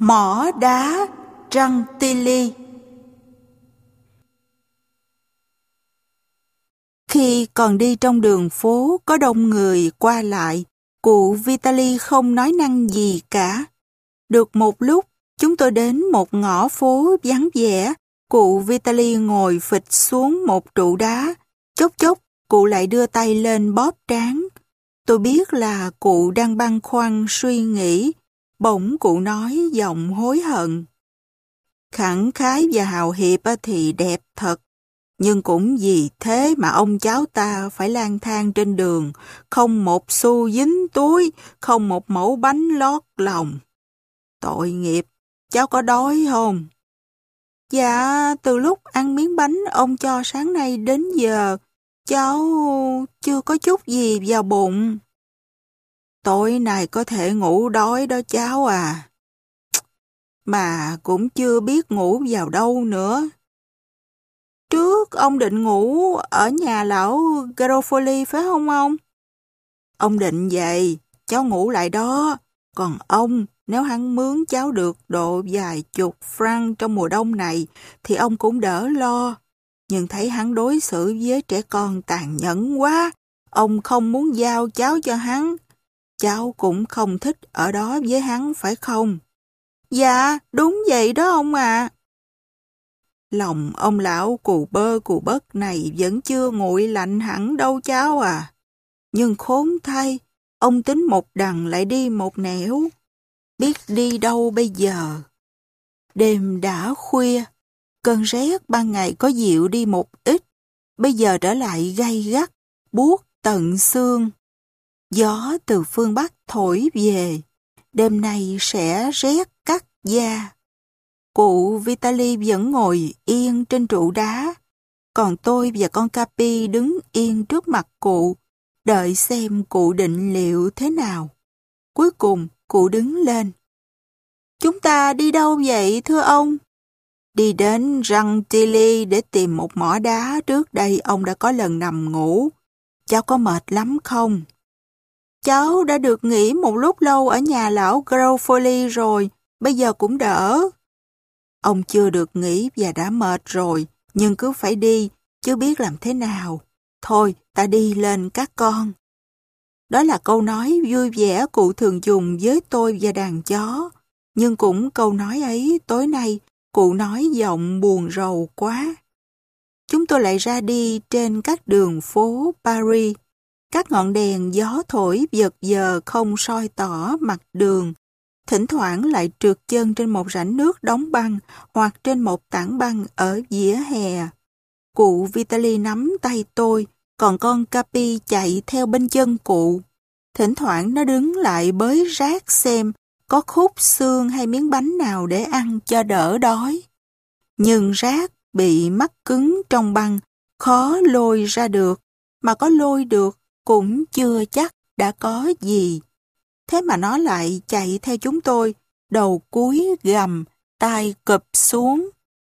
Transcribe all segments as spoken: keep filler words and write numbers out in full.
Mỏ đá Rantilli. Khi còn đi trong đường phố có đông người qua lại, cụ Vitaly không nói năng gì cả. Được một lúc, chúng tôi đến một ngõ phố vắng vẻ. Cụ Vitaly ngồi phịch xuống một trụ đá. Chốc chốc, cụ lại đưa tay lên bóp trán. Tôi biết là cụ đang băn khoăn suy nghĩ. Bỗng cụ nói giọng hối hận. Khẳng khái và hào hiệp thì đẹp thật. Nhưng cũng vì thế mà ông cháu ta phải lang thang trên đường, không một xu dính túi, không một mẩu bánh lót lòng. Tội nghiệp, cháu có đói không? Dạ, từ lúc ăn miếng bánh ông cho sáng nay đến giờ, cháu chưa có chút gì vào bụng. Tối nay có thể ngủ đói đó cháu à. Mà cũng chưa biết ngủ vào đâu nữa. Trước ông định ngủ ở nhà lão Garofoli phải không ông? Ông định vậy, cháu ngủ lại đó. Còn ông, nếu hắn mướn cháu được độ vài chục franc trong mùa đông này, thì ông cũng đỡ lo. Nhưng thấy hắn đối xử với trẻ con tàn nhẫn quá, ông không muốn giao cháu cho hắn. Cháu cũng không thích ở đó với hắn phải không? Dạ, đúng vậy đó ông ạ. À. Lòng ông lão cù bơ cù bất này vẫn chưa nguội lạnh hẳn đâu cháu à. Nhưng khốn thay, ông tính một đằng lại đi một nẻo. Biết đi đâu bây giờ? Đêm đã khuya, cơn rét ban ngày có dịu đi một ít, bây giờ trở lại gay gắt, buốt tận xương. Gió từ phương Bắc thổi về, đêm nay sẽ rét cắt da. Cụ Vitaly vẫn ngồi yên trên trụ đá, còn tôi và con Capi đứng yên trước mặt cụ, đợi xem cụ định liệu thế nào. Cuối cùng, cụ đứng lên. Chúng ta đi đâu vậy thưa ông? Đi đến Rantilli để tìm một mỏ đá trước đây ông đã có lần nằm ngủ. Cháu có mệt lắm không? Cháu đã được nghỉ một lúc lâu ở nhà lão Garofoli rồi, bây giờ cũng đỡ. Ông chưa được nghỉ và đã mệt rồi, nhưng cứ phải đi, chứ biết làm thế nào. Thôi, ta đi lên các con. Đó là câu nói vui vẻ cụ thường dùng với tôi và đàn chó. Nhưng cũng câu nói ấy tối nay, cụ nói giọng buồn rầu quá. Chúng tôi lại ra đi trên các đường phố Paris. Các ngọn đèn gió thổi giật giờ không soi tỏ mặt đường. Thỉnh thoảng lại trượt chân trên một rãnh nước đóng băng hoặc trên một tảng băng ở vỉa hè. Cụ Vitaly nắm tay tôi, còn con Capi chạy theo bên chân cụ. Thỉnh thoảng nó đứng lại bới rác xem có khúc xương hay miếng bánh nào để ăn cho đỡ đói. Nhưng rác bị mắc cứng trong băng, khó lôi ra được, mà có lôi được cũng chưa chắc đã có gì. Thế mà nó lại chạy theo chúng tôi, đầu cúi gầm, tai cụp xuống.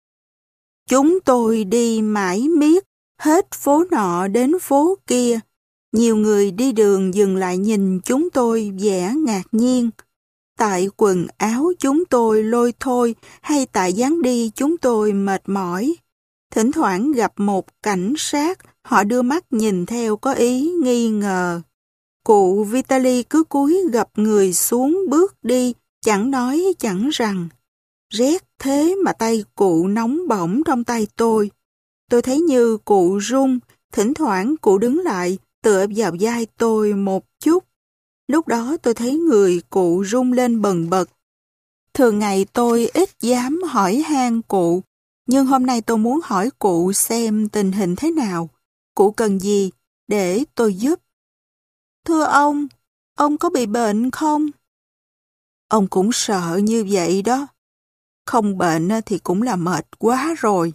Chúng tôi đi mãi miết, hết phố nọ đến phố kia. Nhiều người đi đường dừng lại nhìn chúng tôi vẻ ngạc nhiên. Tại quần áo chúng tôi lôi thôi hay tại dáng đi chúng tôi mệt mỏi. Thỉnh thoảng gặp một cảnh sát, họ đưa mắt nhìn theo có ý nghi ngờ. Cụ Vitaly cứ cúi gập người xuống bước đi, chẳng nói chẳng rằng. Rét thế mà tay cụ nóng bỏng trong tay tôi. Tôi thấy như cụ run, thỉnh thoảng cụ đứng lại, tựa vào vai tôi một chút. Lúc đó tôi thấy người cụ run lên bần bật. Thường ngày tôi ít dám hỏi han cụ, nhưng hôm nay tôi muốn hỏi cụ xem tình hình thế nào. Cụ cần gì để tôi giúp? Thưa ông, ông có bị bệnh không? Ông cũng sợ như vậy đó. Không bệnh thì cũng là mệt quá rồi.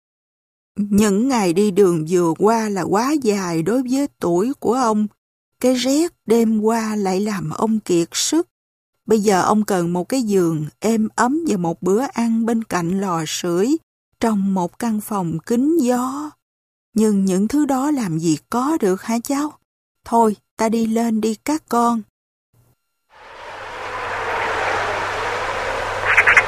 Những ngày đi đường vừa qua là quá dài đối với tuổi của ông. Cái rét đêm qua lại làm ông kiệt sức. Bây giờ ông cần một cái giường êm ấm và một bữa ăn bên cạnh lò sưởi trong một căn phòng kín gió. Nhưng những thứ đó làm gì có được hả cháu? Thôi, ta đi lên đi các con.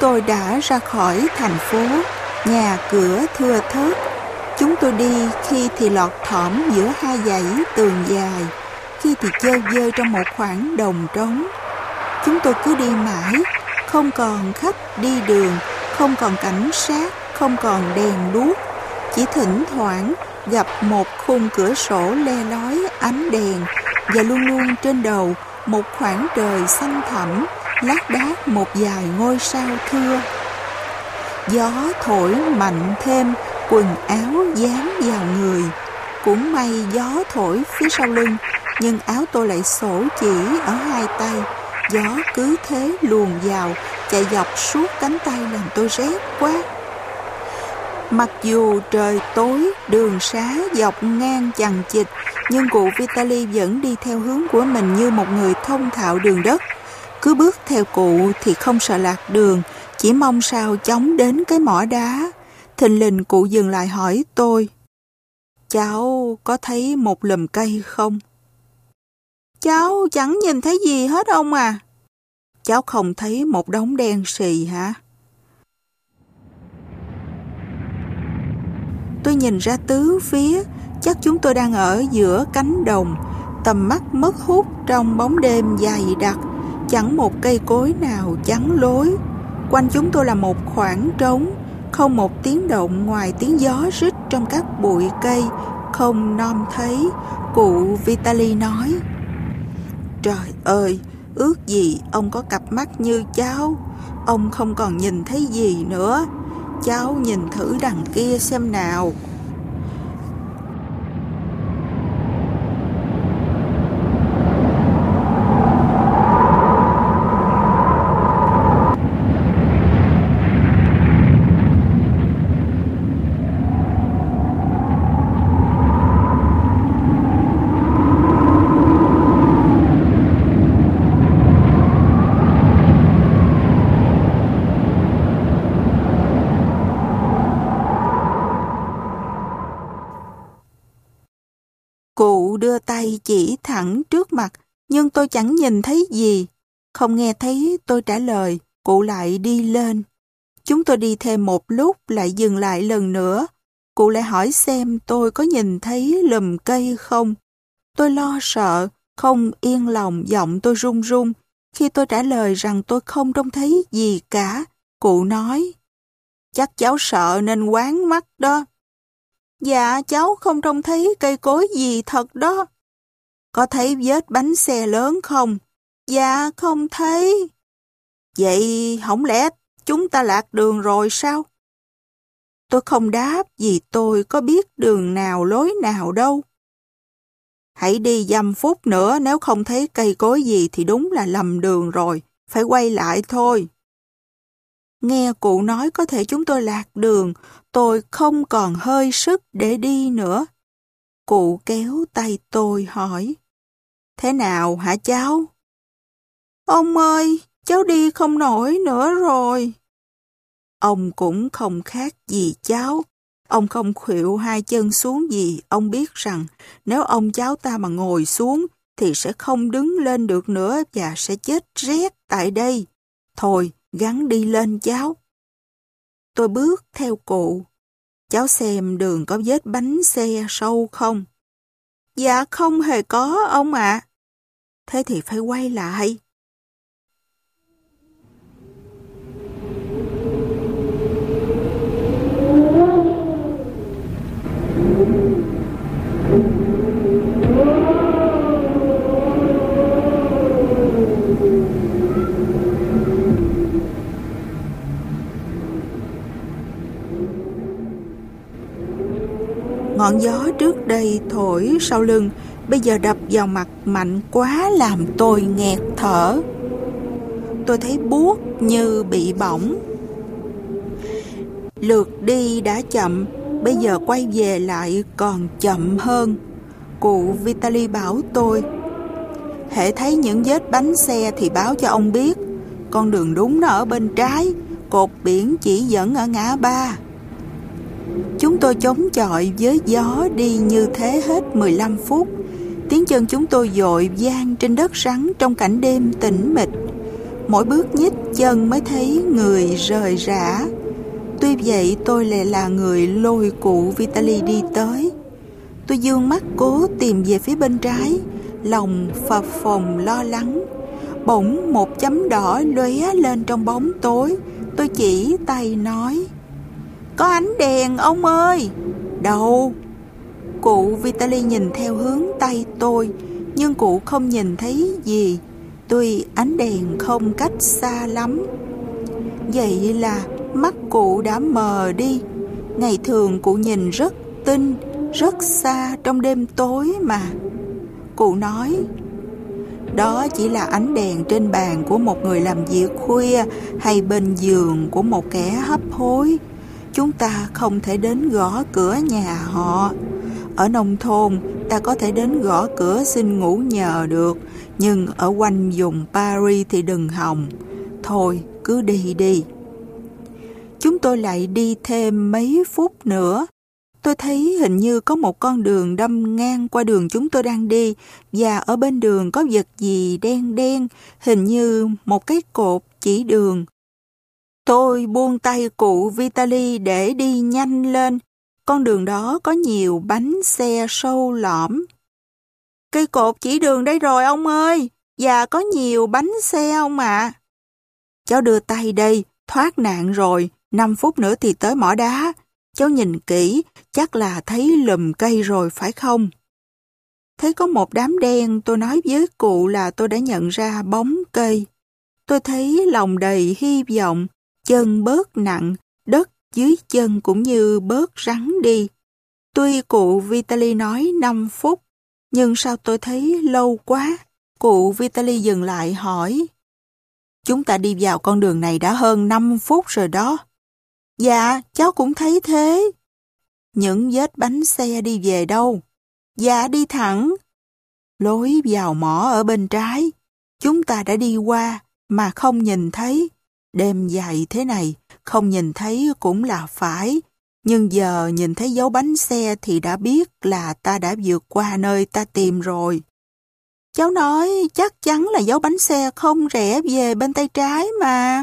tôi đã ra khỏi thành phố, nhà cửa thưa thớt. Chúng tôi đi khi thì lọt thỏm giữa hai dãy tường dài, khi thì chơi vơi trong một khoảng đồng trống. Chúng tôi cứ đi mãi, không còn khách đi đường, không còn cảnh sát, không còn đèn đuốc. Chỉ thỉnh thoảng gặp một khung cửa sổ le lói ánh đèn, và luôn luôn trên đầu một khoảng trời xanh thẳm, lác đác một vài ngôi sao thưa. Gió thổi mạnh thêm, quần áo dán vào người. Cũng may gió thổi phía sau lưng, nhưng áo tôi lại xổ chỉ ở hai tay. Gió cứ thế luồn vào, chạy dọc suốt cánh tay làm tôi rét quá. Mặc dù trời tối, đường xá dọc ngang chằng chịt, nhưng cụ Vitaly vẫn đi theo hướng của mình như một người thông thạo đường đất. Cứ bước theo cụ thì không sợ lạc đường, chỉ mong sao chóng đến cái mỏ đá. Thình lình cụ dừng lại hỏi tôi: "Cháu có thấy một lùm cây không?" "Cháu chẳng nhìn thấy gì hết ông à." "Cháu không thấy một đống đen xì hả?" Tôi nhìn ra tứ phía, chắc chúng tôi đang ở giữa cánh đồng. Tầm mắt mất hút trong bóng đêm dày đặc, chẳng một cây cối nào chắn lối. Quanh chúng tôi là một khoảng trống, không một tiếng động ngoài tiếng gió rít trong các bụi cây, không nom thấy. Cụ Vitaly nói: "Trời ơi, ước gì ông có cặp mắt như cháu. Ông không còn nhìn thấy gì nữa. Cháu nhìn thử đằng kia xem nào." Cụ đưa tay chỉ thẳng trước mặt, nhưng tôi chẳng nhìn thấy gì. Không nghe thấy tôi trả lời, cụ lại đi lên. Chúng tôi đi thêm một lúc lại dừng lại lần nữa. Cụ lại hỏi xem tôi có nhìn thấy lùm cây không. Tôi lo sợ, không yên lòng, giọng tôi run run. Khi tôi trả lời rằng tôi không trông thấy gì cả, cụ nói: "Chắc cháu sợ nên quáng mắt đó." "Dạ, cháu không trông thấy cây cối gì thật đó." "Có thấy vết bánh xe lớn không?" "Dạ, không thấy." "Vậy không lẽ chúng ta lạc đường rồi sao?" Tôi không đáp vì tôi có biết đường nào lối nào đâu. "Hãy đi dăm phút nữa, nếu không thấy cây cối gì thì đúng là lầm đường rồi, phải quay lại thôi." Nghe cụ nói có thể chúng tôi lạc đường, tôi không còn hơi sức để đi nữa. Cụ kéo tay tôi hỏi: "Thế nào hả cháu?" "Ông ơi, cháu đi không nổi nữa rồi." Ông cũng không khác gì cháu. Ông không khuỵu hai chân xuống vì ông biết rằng nếu ông cháu ta mà ngồi xuống thì sẽ không đứng lên được nữa và sẽ chết rét tại đây. Thôi, gắng đi lên cháu. Tôi bước theo cụ. "Cháu xem đường có vết bánh xe sâu không?" "Dạ không hề có ông ạ." "Thế thì phải quay lại." Ngọn gió trước đây thổi sau lưng, bây giờ đập vào mặt mạnh quá làm tôi nghẹt thở. Tôi thấy buốt như bị bỏng. Lượt đi đã chậm, bây giờ quay về lại còn chậm hơn. Cụ Vitaly bảo tôi: "Hễ thấy những vết bánh xe thì báo cho ông biết. Con đường đúng nó ở bên trái, cột biển chỉ dẫn ở ngã ba." Chúng tôi chống chọi với gió đi như thế hết mười lăm phút. Tiếng chân chúng tôi dội vang trên đất rắn trong cảnh đêm tĩnh mịch. Mỗi bước nhích chân mới thấy người rời rã. Tuy vậy tôi lại là người lôi cụ Vitaly đi tới. Tôi dương mắt cố tìm về phía bên trái, lòng phập phồng lo lắng. Bỗng một chấm đỏ lóe lên trong bóng tối. Tôi chỉ tay nói: "Có ánh đèn ông ơi!" "Đâu?" Cụ Vitaly nhìn theo hướng tay tôi, nhưng cụ không nhìn thấy gì, tuy ánh đèn không cách xa lắm. Vậy là mắt cụ đã mờ đi. Ngày thường cụ nhìn rất tinh, rất xa trong đêm tối mà. Cụ nói: "Đó chỉ là ánh đèn trên bàn của một người làm việc khuya hay bên giường của một kẻ hấp hối. Chúng ta không thể đến gõ cửa nhà họ. Ở nông thôn, ta có thể đến gõ cửa xin ngủ nhờ được, nhưng ở quanh vùng Paris thì đừng hòng. Thôi, cứ đi đi." Chúng tôi lại đi thêm mấy phút nữa. Tôi thấy hình như có một con đường đâm ngang qua đường chúng tôi đang đi, và ở bên đường có vật gì đen đen, hình như một cái cột chỉ đường. Tôi buông tay cụ Vitaly để đi nhanh lên. Con đường đó có nhiều bánh xe sâu lõm. "Cây cột chỉ đường đây rồi ông ơi, và có nhiều bánh xe ông ạ." "Cháu đưa tay đây, thoát nạn rồi, năm phút nữa thì tới mỏ đá. Cháu nhìn kỹ, chắc là thấy lùm cây rồi phải không?" Thấy có một đám đen, tôi nói với cụ là tôi đã nhận ra bóng cây. Tôi thấy lòng đầy hy vọng, chân bớt nặng, đất dưới chân cũng như bớt rắn đi. Tuy cụ Vitaly nói năm phút, nhưng sao tôi thấy lâu quá. Cụ Vitaly dừng lại hỏi: "Chúng ta đi vào con đường này đã hơn năm phút rồi đó." "Dạ, cháu cũng thấy thế." "Những vết bánh xe đi về đâu?" "Dạ, đi thẳng." "Lối vào mỏ ở bên trái. Chúng ta đã đi qua mà không nhìn thấy. Đêm dài thế này, không nhìn thấy cũng là phải. Nhưng giờ nhìn thấy dấu bánh xe thì đã biết là ta đã vượt qua nơi ta tìm rồi." Cháu nói chắc chắn là dấu bánh xe không rẽ về bên tay trái mà.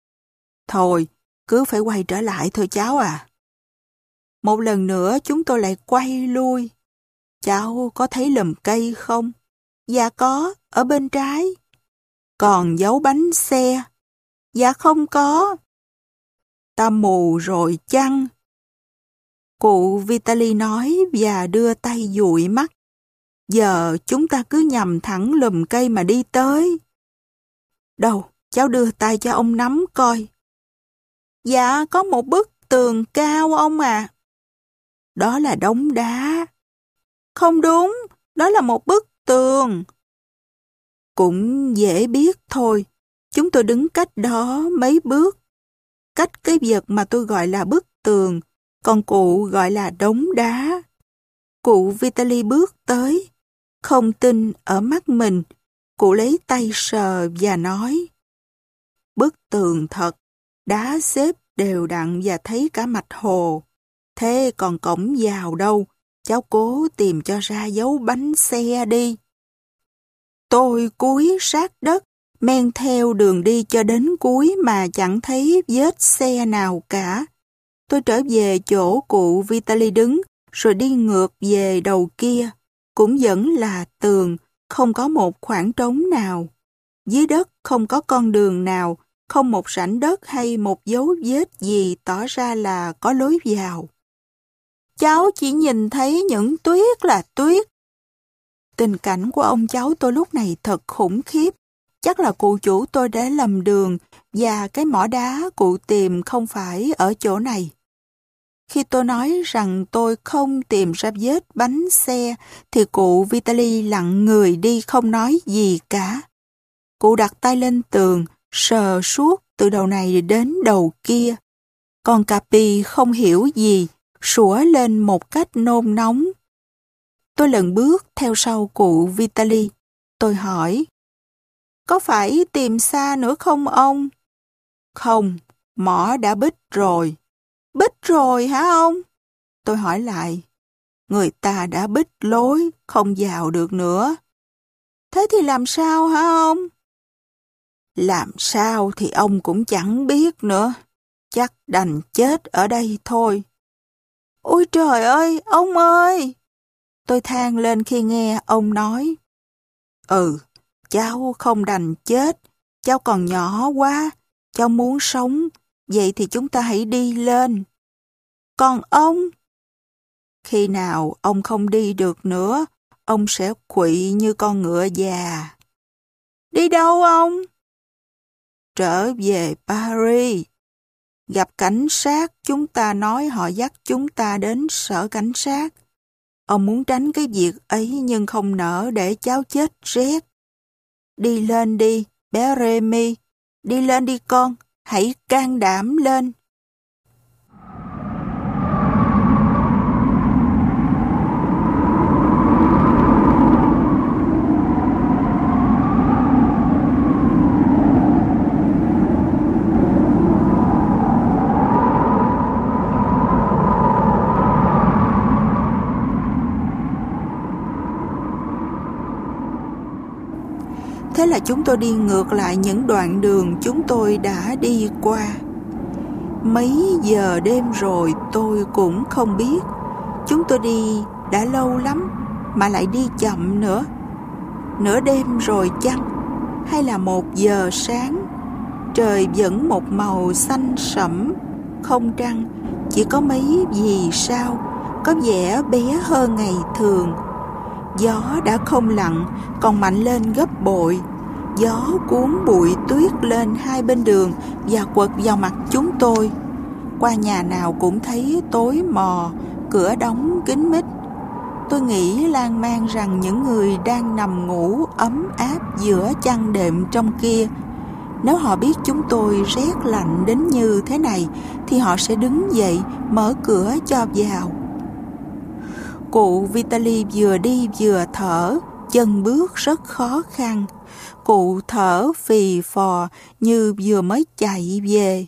"Thôi, cứ phải quay trở lại thôi cháu à." Một lần nữa chúng tôi lại quay lui. "Cháu có thấy lùm cây không?" "Dạ có, ở bên trái." "Còn dấu bánh xe?" "Dạ không có." "Ta mù rồi chăng?" Cụ Vitaly nói và đưa tay dụi mắt. "Giờ chúng ta cứ nhằm thẳng lùm cây mà đi tới." "Đâu, cháu đưa tay cho ông nắm coi." "Dạ, có một bức tường cao ông à." "Đó là đống đá." "Không đúng, đó là một bức tường." "Cũng dễ biết thôi. Chúng tôi đứng cách đó mấy bước. Cách cái vật mà tôi gọi là bức tường, còn cụ gọi là đống đá." Cụ Vitaly bước tới. Không tin ở mắt mình, cụ lấy tay sờ và nói: "Bức tường thật, đá xếp đều đặn và thấy cả mạch hồ. Thế còn cổng vào đâu? Cháu cố tìm cho ra dấu bánh xe đi." Tôi cúi sát đất, men theo đường đi cho đến cuối mà chẳng thấy vết xe nào cả. Tôi trở về chỗ cụ Vitaly đứng, rồi đi ngược về đầu kia. Cũng vẫn là tường, không có một khoảng trống nào. Dưới đất không có con đường nào, không một rãnh đất hay một dấu vết gì tỏ ra là có lối vào. Cháu chỉ nhìn thấy những tuyết là tuyết. Tình cảnh của ông cháu tôi lúc này thật khủng khiếp. Chắc là cụ chủ tôi đã lầm đường và cái mỏ đá cụ tìm không phải ở chỗ này. Khi tôi nói rằng tôi không tìm ra vết bánh xe thì cụ Vitaly lặng người đi không nói gì cả. Cụ đặt tay lên tường, sờ suốt từ đầu này đến đầu kia. Còn Capi không hiểu gì, sủa lên một cách nôn nóng. Tôi lần bước theo sau cụ Vitaly. Tôi hỏi: "Có phải tìm xa nữa không ông?" "Không, mỏ đã bít rồi." "Bít rồi hả ông?" Tôi hỏi lại. "Người ta đã bít lối, không vào được nữa." "Thế thì làm sao hả ông?" Làm sao thì ông cũng chẳng biết nữa. Chắc đành chết ở đây thôi. Ôi trời ơi, ông ơi! Tôi than lên khi nghe ông nói. Ừ, cháu không đành chết. Cháu còn nhỏ quá. Cháu muốn sống. Vậy thì chúng ta hãy đi lên. Còn ông? Khi nào ông không đi được nữa, ông sẽ quỵ như con ngựa già. Đi đâu ông? Trở về Paris. Gặp cảnh sát, chúng ta nói họ dắt chúng ta đến sở cảnh sát. Ông muốn tránh cái việc ấy nhưng không nỡ để cháu chết rét. Đi lên đi, bé Remy. Đi lên đi con, hãy can đảm lên. Thế là chúng tôi đi ngược lại những đoạn đường chúng tôi đã đi qua. Mấy giờ đêm rồi tôi cũng không biết. Chúng tôi đi đã lâu lắm mà lại đi chậm nữa. Nửa đêm rồi chăng? Hay là một giờ sáng? Trời vẫn một màu xanh sẫm, không trăng, chỉ có mấy vì sao, có vẻ bé hơn ngày thường. Gió đã không lặng, còn mạnh lên gấp bội. Gió cuốn bụi tuyết lên hai bên đường và quật vào mặt chúng tôi. Qua nhà nào cũng thấy tối mò, cửa đóng kín mít. Tôi nghĩ lan man rằng những người đang nằm ngủ ấm áp giữa chăn đệm trong kia, nếu họ biết chúng tôi rét lạnh đến như thế này, thì họ sẽ đứng dậy mở cửa cho vào. Cụ Vitaly vừa đi vừa thở, chân bước rất khó khăn. Cụ thở phì phò như vừa mới chạy về.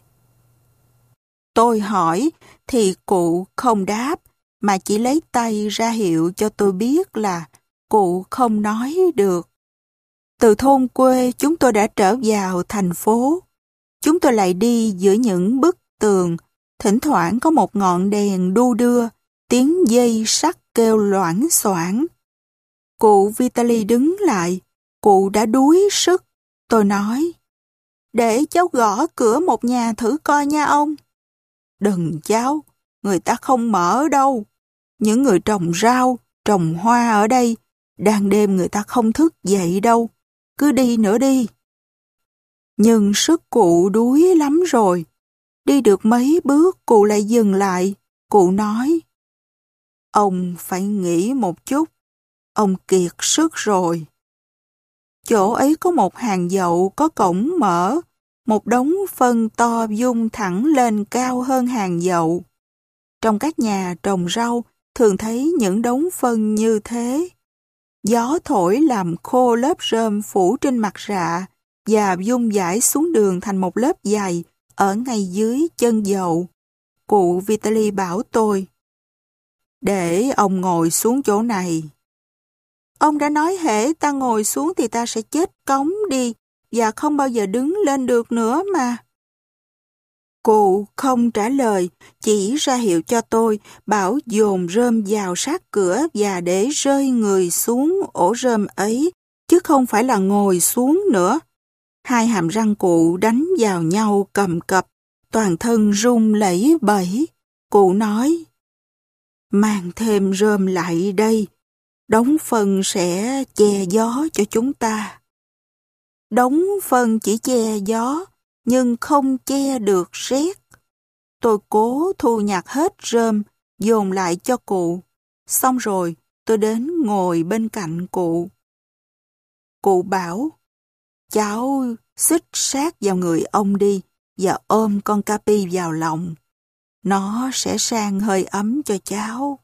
Tôi hỏi thì cụ không đáp, mà chỉ lấy tay ra hiệu cho tôi biết là cụ không nói được. Từ thôn quê chúng tôi đã trở vào thành phố. Chúng tôi lại đi giữa những bức tường, thỉnh thoảng có một ngọn đèn đu đưa, tiếng dây sắt kêu loảng xoảng. Cụ Vitaly đứng lại, cụ đã đuối sức. Tôi nói, để cháu gõ cửa một nhà thử coi nha ông. Đừng cháu, người ta không mở đâu. Những người trồng rau, trồng hoa ở đây, đang đêm người ta không thức dậy đâu. Cứ đi nữa đi. Nhưng sức cụ đuối lắm rồi. Đi được mấy bước cụ lại dừng lại. Cụ nói, ông phải nghỉ một chút. Ông kiệt sức rồi. Chỗ ấy có một hàng dậu có cổng mở, một đống phân to vung thẳng lên cao hơn hàng dậu. Trong các nhà trồng rau thường thấy những đống phân như thế. Gió thổi làm khô lớp rơm phủ trên mặt rạ và vung dãi xuống đường thành một lớp dày ở ngay dưới chân dậu. Cụ Vitaly bảo tôi, để ông ngồi xuống chỗ này. Ông đã nói hễ ta ngồi xuống thì ta sẽ chết cống đi và không bao giờ đứng lên được nữa mà. Cụ không trả lời, chỉ ra hiệu cho tôi, bảo dồn rơm vào sát cửa và để rơi người xuống ổ rơm ấy, chứ không phải là ngồi xuống nữa. Hai hàm răng cụ đánh vào nhau cầm cập, toàn thân run lẩy bẩy. Cụ nói, mang thêm rơm lại đây, đống phân sẽ che gió cho chúng ta. Đống phân chỉ che gió, nhưng không che được rét. Tôi cố thu nhặt hết rơm, dồn lại cho cụ. Xong rồi, tôi đến ngồi bên cạnh cụ. Cụ bảo, cháu xích sát vào người ông đi và ôm con Capi vào lòng. Nó sẽ sang hơi ấm cho cháu.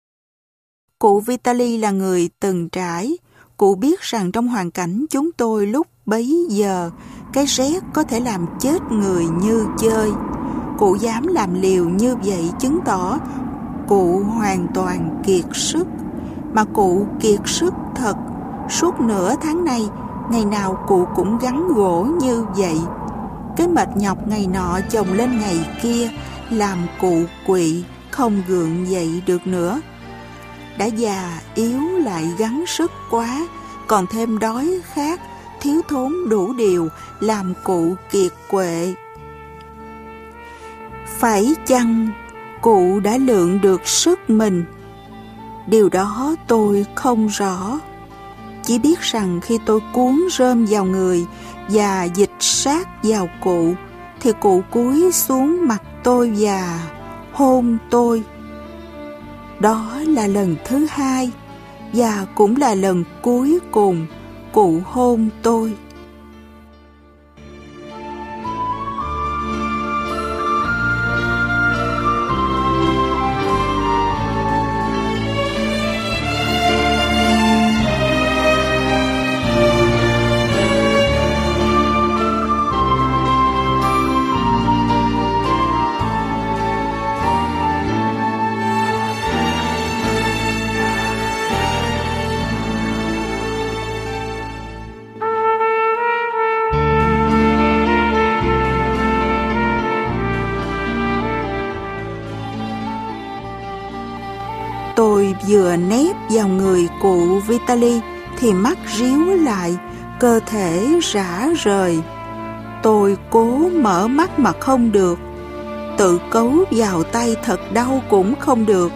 Cụ Vitaly là người từng trải. Cụ biết rằng trong hoàn cảnh chúng tôi lúc bấy giờ, cái rét có thể làm chết người như chơi. Cụ dám làm liều như vậy chứng tỏ cụ hoàn toàn kiệt sức. Mà cụ kiệt sức thật. Suốt nửa tháng nay, Ngày nào cụ cũng gắn gỗ như vậy. Cái mệt nhọc ngày nọ chồng lên ngày kia làm cụ quỵ, không gượng dậy được nữa. Đã già yếu lại gắng sức quá, còn thêm đói khát, thiếu thốn đủ điều, làm cụ kiệt quệ. Phải chăng cụ đã lượng được sức mình? Điều đó tôi không rõ. Chỉ biết rằng khi tôi cuốn rơm vào người và dịch sát vào cụ, thì cụ cúi xuống mặt tôi và hôn tôi. Đó là lần thứ hai, và cũng là lần cuối cùng cụ hôn tôi. Tôi vừa nép vào người cụ Vitaly thì mắt ríu lại, cơ thể rã rời. Tôi cố mở mắt mà không được, tự cấu vào tay thật đau cũng không được.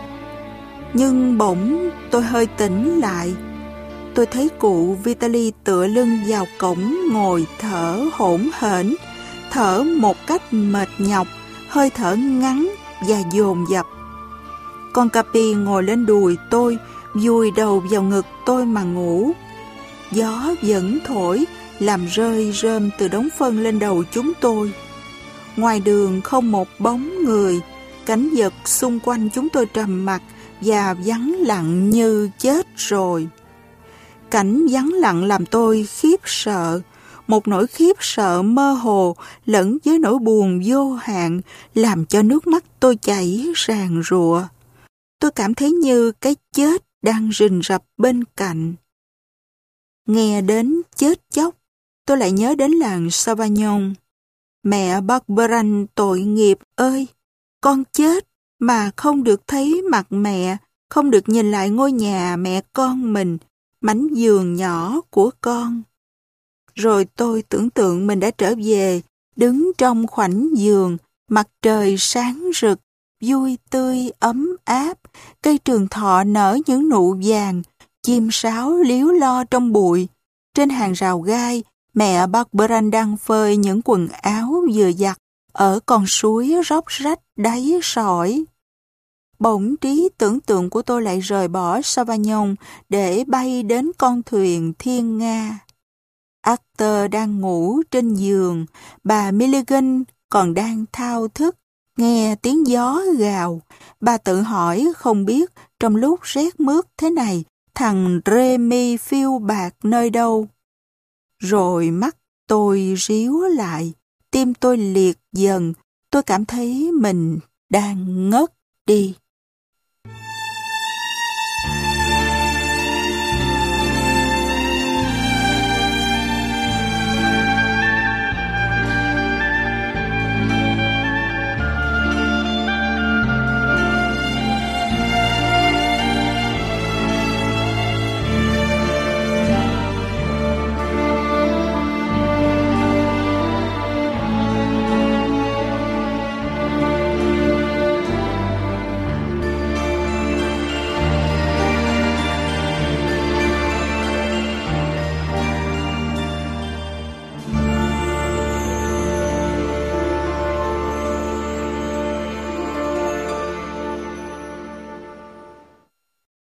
Nhưng bỗng tôi hơi tỉnh lại. Tôi thấy cụ Vitaly tựa lưng vào cổng ngồi thở hổn hển, thở một cách mệt nhọc, hơi thở ngắn và dồn dập. Con Capi ngồi lên đùi tôi, vùi đầu vào ngực tôi mà ngủ. Gió vẫn thổi, làm rơi rơm từ đống phân lên đầu chúng tôi. Ngoài đường không một bóng người, cảnh vật xung quanh chúng tôi trầm mặc và vắng lặng như chết rồi. Cảnh vắng lặng làm tôi khiếp sợ, một nỗi khiếp sợ mơ hồ lẫn với nỗi buồn vô hạn, làm cho nước mắt tôi chảy ràn rụa. Tôi cảm thấy như cái chết đang rình rập bên cạnh. Nghe đến chết chóc, tôi lại nhớ đến làng Sauvagnon. Mẹ Barberan tội nghiệp ơi! Con chết mà không được thấy mặt mẹ, không được nhìn lại ngôi nhà mẹ con mình, mảnh giường nhỏ của con. Rồi tôi tưởng tượng mình đã trở về, đứng trong khoảnh giường, mặt trời sáng rực, vui tươi ấm áp, cây trường thọ nở những nụ vàng, chim sáo líu lo trong bụi. Trên hàng rào gai, mẹ Barberan đang phơi những quần áo vừa giặt ở con suối róc rách đáy sỏi. Bỗng trí tưởng tượng của tôi lại rời bỏ Sauvagnon để bay đến con thuyền Thiên Nga. Arthur đang ngủ trên giường, bà Milligan còn đang thao thức, nghe tiếng gió gào. Bà tự hỏi không biết trong lúc rét mướt thế này, thằng Remy phiêu bạt nơi đâu. Rồi mắt tôi ríu lại, tim tôi liệt dần, tôi cảm thấy mình đang ngất đi.